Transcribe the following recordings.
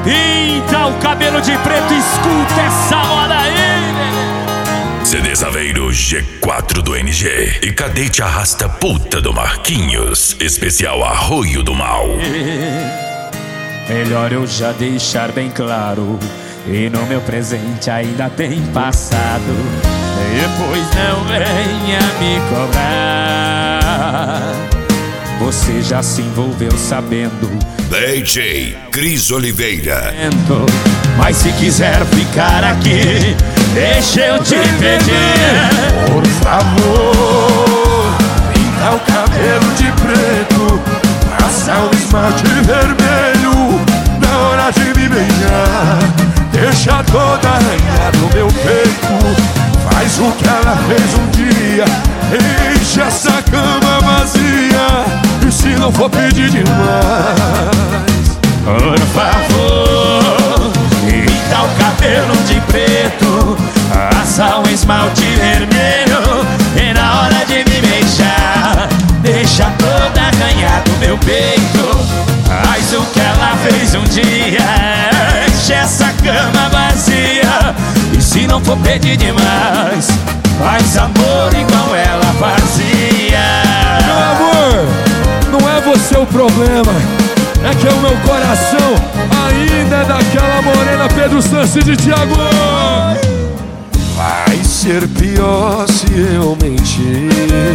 Pinta o cabelo de preto, escuta essa moda aí. CD Saveiro G4 do NG e Cadete Arrasta Puta do Marquinhos. Especial Arroio do Mal. Melhor eu já deixar bem claro, e no meu presente ainda tem passado. Depois não venha me cobrar. Você já se envolveu sabendo. DJ Cris Oliveira. Mas se quiser ficar aqui, deixa eu te pedir, por favor, pinta o cabelo de preto, passa o esmalte vermelho na hora de me beijar. Deixa toda arranhada no meu peito, faz o que ela fez um dia, enche essa cama vazia. E se não for pedir demais, por favor, pinta o cabelo de preto, passa um esmalte vermelho, e na hora de me beijar, deixa toda arranhada no meu peito. Faz o que ela fez um dia, enche essa cama vazia. E se não for pedir demais, faz amor igual ela fazia. meu amor, não é você o problema, é que o meu coração ainda é daquela morena Pedro Sanches de Thiago. Vai ser pior se eu mentir,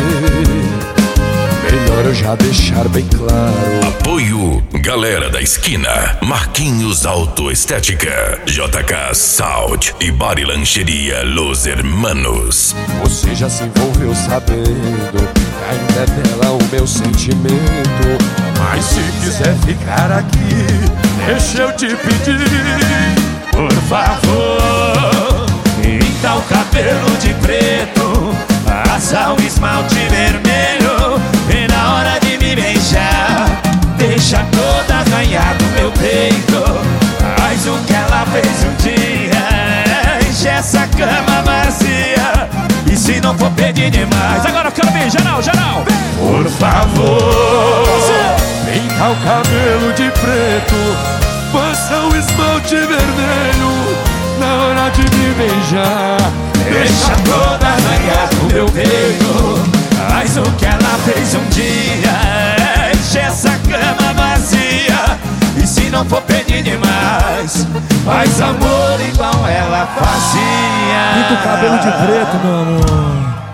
melhor eu já deixar bem claro. Apoio Galera da Esquina, Marquinhos Autoestética, JK Sound e Bari Lancheria Los Hermanos. Você já se envolveu sabendo, ainda é dela o meu sentimento. Mas se quiser ficar aqui, deixa eu te pedir, por favor, pinta o cabelo de preto, passa um esmalte vermelho, e na hora de me beijar, deixa toda arranhada no meu peito. Faz o que ela fez um dia, enche essa cama vazia. E se não for pedir demais, agora eu quero ver, geral, geral. por favor, pinta o cabelo de preto, passa o esmalte vermelho na hora de me beijar. Deixa toda arranhada no meu peito, faz o que ela fez um dia, enche essa cama vazia. E se não for pedir demais, faz amor igual ela fazia. Pinta o cabelo de preto, meu amor.